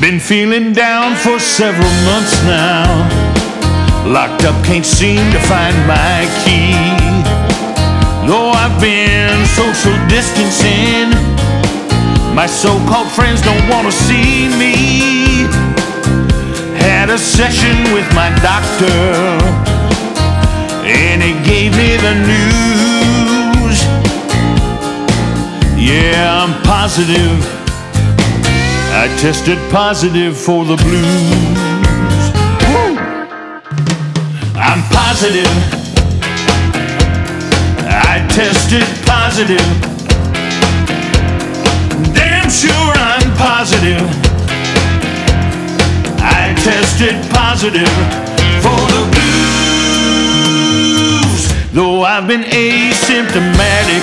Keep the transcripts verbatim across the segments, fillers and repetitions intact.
Been feeling down for several months now. Locked up, can't seem to find my key. Though I've been social distancing, my so-called friends don't want to see me. Had a session with my doctor, and he gave me the news. Yeah, I'm positive. I tested positive for the blues. Woo! I'm positive. I tested positive. Damn sure I'm positive. I tested positive for the blues. Though I've been asymptomatic,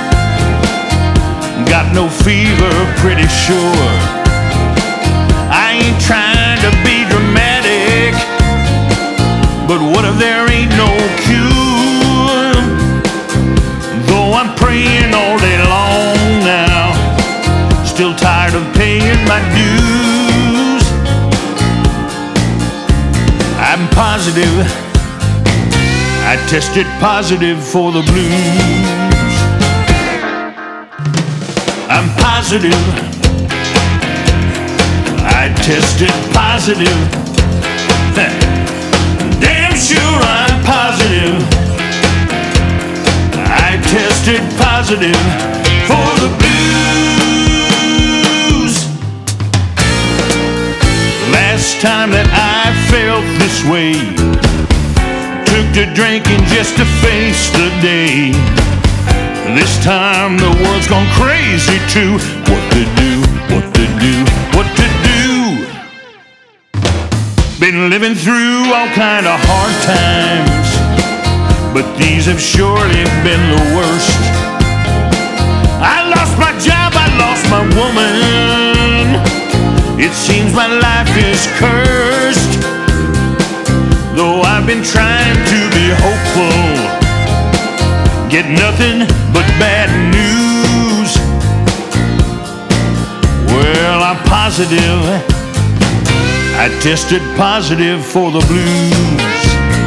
got no fever, pretty sure. I ain't trying to be dramatic, but what if there ain't no cure? Though I'm praying all day long now, still tired of paying my dues. I'm positive. I tested positive for the blues. I'm positive. I tested positive. Damn sure I'm positive. I tested positive for the blues. Last time that I felt this way, took to drinking just to face the day. This time the world's gone crazy too. What to do, what to do, what to do. Been living through all kind of hard times, but these have surely been the worst. I lost my job, I lost my woman. It seems my life is cursed. Though I've been trying to be hopeful, get nothing but bad news. Well, I'm positive. I tested positive for the blues.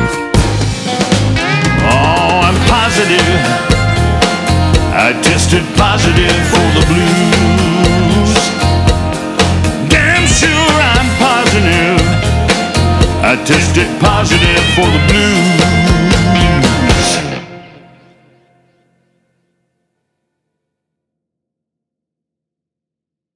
Oh, I'm positive. I tested positive for the blues. Damn sure I'm positive. I tested positive for the blues.